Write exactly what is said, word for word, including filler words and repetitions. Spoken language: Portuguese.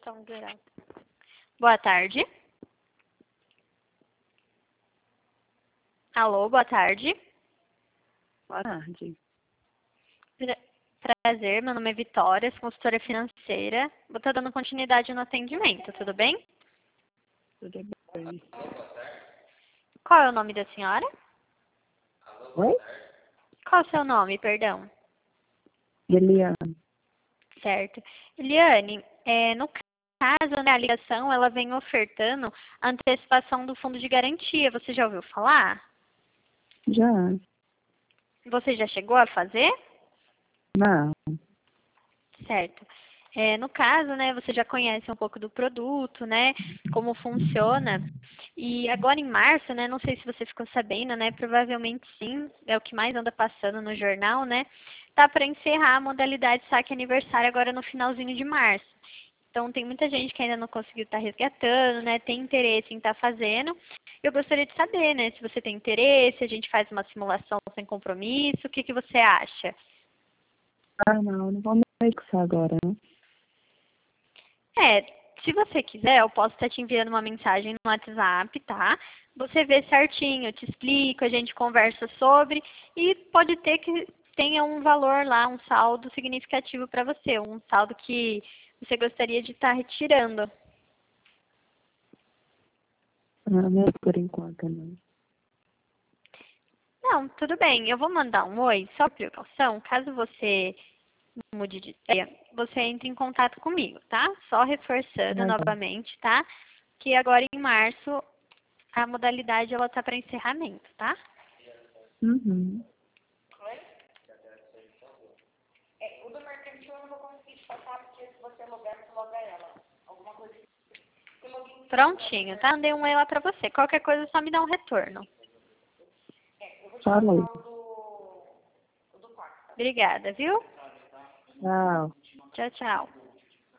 Então, geral. Boa tarde. Alô, boa tarde. Boa tarde. Pra- Prazer, meu nome é Vitória, sou consultora financeira. Vou estar dando continuidade no atendimento, tudo bem? Tudo bem? Qual é o nome da senhora? Oi? Qual é o seu nome, perdão? Eliane. Certo. Eliane, é, no caso, né, a ligação, ela vem ofertando a antecipação do fundo de garantia. Você já ouviu falar? Já? Você já chegou a fazer? Não. Certo. É, no caso, né, você já conhece um pouco do produto, né, como funciona. E agora em março, né, não sei se você ficou sabendo, né, provavelmente sim, é o que mais anda passando no jornal, né, tá para encerrar a modalidade saque aniversário agora no finalzinho de março. Então tem muita gente que ainda não conseguiu estar resgatando, né, tem interesse em estar fazendo. Eu gostaria de saber, né, se você tem interesse, a gente faz uma simulação sem compromisso, o que que você acha? Ah, não, não vou me fixar agora, não. É, se você quiser, eu posso estar te enviando uma mensagem no WhatsApp, tá? Você vê certinho, eu te explico, a gente conversa sobre e pode ter que tenha um valor lá, um saldo significativo para você, um saldo que você gostaria de estar retirando. Ah, não é por enquanto, não. Não, tudo bem, eu vou mandar um oi, só por precaução, caso você mude de ideia, você entre em contato comigo, tá? Só reforçando Ah, tá. novamente, tá? Que agora em março a modalidade ela tá para encerramento, tá? Uhum. O do mercantil eu não vou conseguir te passar porque se você logar, você loga ela. Alguma coisa assim. Prontinho, tá? Dei um oi lá pra você. Qualquer coisa é só me dá um retorno. Falei. Obrigada, viu? Tchau. Tchau, tchau.